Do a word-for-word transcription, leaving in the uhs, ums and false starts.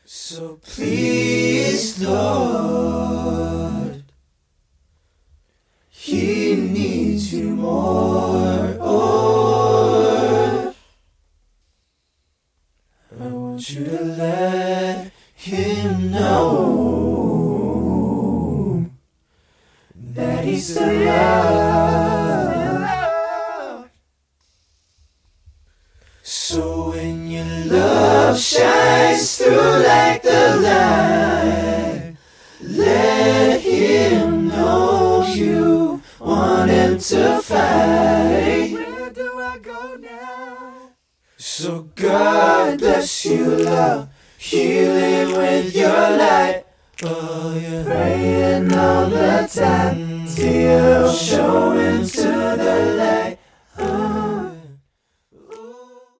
So please, Lord, He needs you more. Oh, I want you to let Him know that He's the love. So when your love shines through like the light, let Him know you want Him to fight. Where do I go now? So God bless you, love, healing with your light. Oh, you're praying all the time till you're showing to the light.